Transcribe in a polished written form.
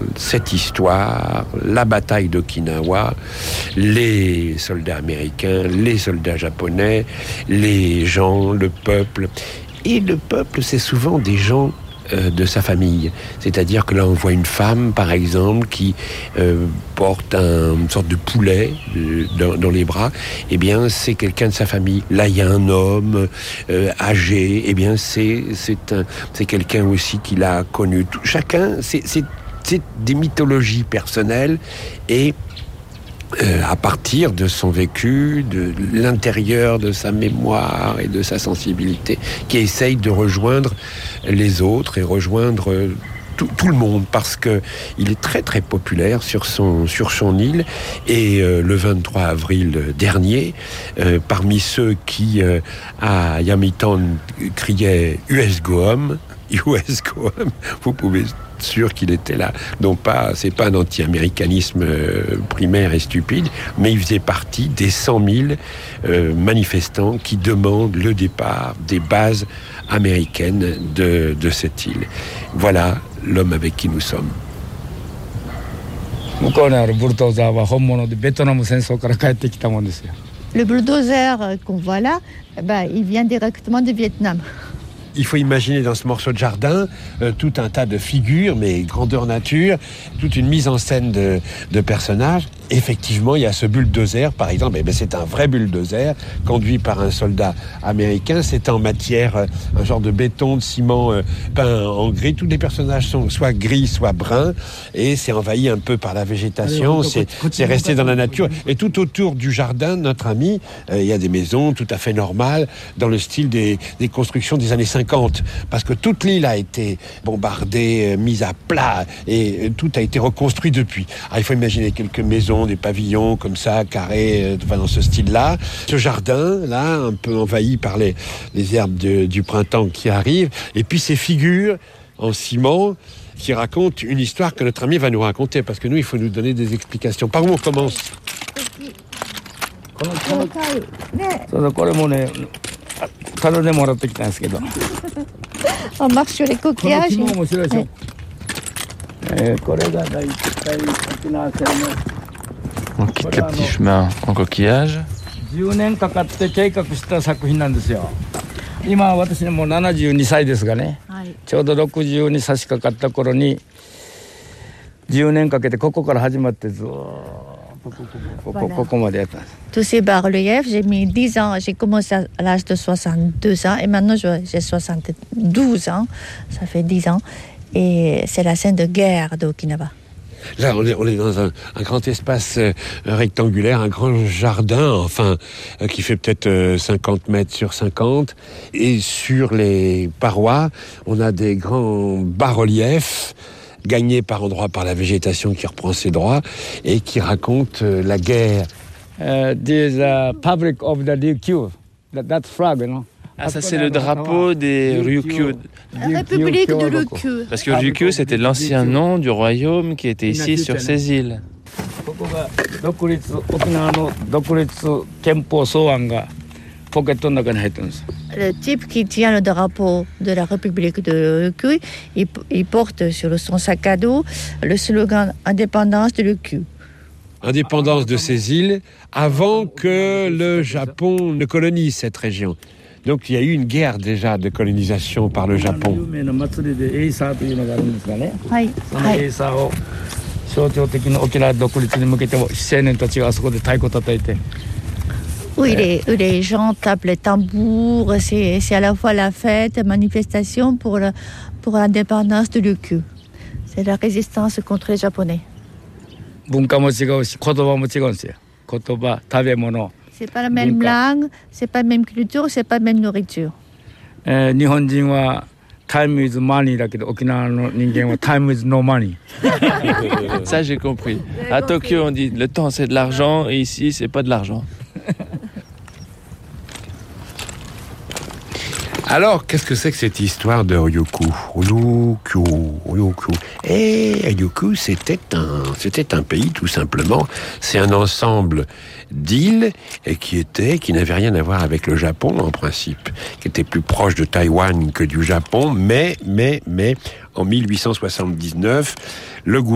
cette histoire, la bataille d'Okinawa, les soldats américains, les soldats japonais, les gens, le peuple. Et le peuple, c'est souvent des gens de sa famille. C'est-à-dire que là, on voit une femme, par exemple, qui porte une sorte de poulet dans les bras. Eh bien, c'est quelqu'un de sa famille. Là, il y a un homme âgé. Eh bien, c'est quelqu'un aussi qu'il a connu. Chacun, c'est des mythologies personnelles et à partir de son vécu, de l'intérieur de sa mémoire et de sa sensibilité, qui essaye de rejoindre les autres et rejoindre tout le monde, parce que il est très très populaire sur son île. Et le 23 avril dernier, parmi ceux qui à Yamitan criaient US Go Home, vous pouvez être sûr qu'il était là. Donc c'est pas un anti-américanisme primaire et stupide, mais il faisait partie des 100 000 manifestants qui demandent le départ des bases américaines de cette île. Voilà l'homme avec qui nous sommes. Le bulldozer qu'on voit là, il vient directement du Vietnam. Il faut imaginer dans ce morceau de jardin tout un tas de figures, mais grandeur nature, toute une mise en scène de personnages. Effectivement, il y a ce bulldozer, par exemple. C'est un vrai bulldozer conduit par un soldat américain. C'est en matière, un genre de béton, de ciment peint en gris. Tous les personnages sont soit gris, soit bruns. Et c'est envahi un peu par la végétation. C'est resté dans la nature. Et tout autour du jardin, notre ami, il y a des maisons tout à fait normales, dans le style des constructions des années 50. Parce que toute l'île a été bombardée, mise à plat. Et tout a été reconstruit depuis. Alors, il faut imaginer quelques maisons, des pavillons comme ça, carrés, dans ce style-là. Ce jardin-là, un peu envahi par les herbes du printemps qui arrivent. Et puis ces figures en ciment qui racontent une histoire que notre ami va nous raconter. Parce que nous, il faut nous donner des explications. Par où on commence ? On marche sur les coquillages. On quitte le petit chemin en coquillage. 10年かかって計画した作品なんですよ。今私も72歳ですがね、ちょうど60に差し掛かった頃に10年かけてここから始まってずっとここまでやったんです。 Tous ces bas-reliefs, j'ai mis 10 ans, j'ai commencé à l'âge de 62 ans et maintenant j'ai 72 ans, ça fait 10 ans et c'est la scène de guerre d'Okinawa. Là, on est dans un grand espace rectangulaire, un grand jardin, qui fait peut-être 50 mètres sur 50. Et sur les parois, on a des grands bas-reliefs gagnés par endroits par la végétation qui reprend ses droits et qui racontent la guerre. This public of the Ryukyu, that flag, you know. Ah, ça c'est le drapeau des Ryukyu. La République de Ryukyu. Parce que Ryukyu, c'était l'ancien nom du royaume qui était ici sur ces îles. Le type qui tient le drapeau de la République de Ryukyu, il porte sur son sac à dos le slogan « Indépendance de Ryukyu ». Indépendance de ces îles avant que le Japon ne colonise cette région. Donc il y a eu une guerre déjà de colonisation par le Japon. Où les gens tapent les tambours, c'est à la fois la fête, la manifestation pour l'indépendance de Ryukyu. C'est la résistance contre les Japonais. C'est pas la même langue, c'est pas la même culture, c'est pas la même nourriture. Time is money, time is no money. Ça, j'ai compris. À Tokyo, on dit le temps c'est de l'argent et ici c'est pas de l'argent. Alors, qu'est-ce que c'est que cette histoire de Ryukyu ? Ryukyu, c'était un pays, tout simplement. C'est un ensemble d'îles qui n'avaient rien à voir avec le Japon, en principe, qui était plus proche de Taïwan que du Japon, mais en 1879, le gouvernement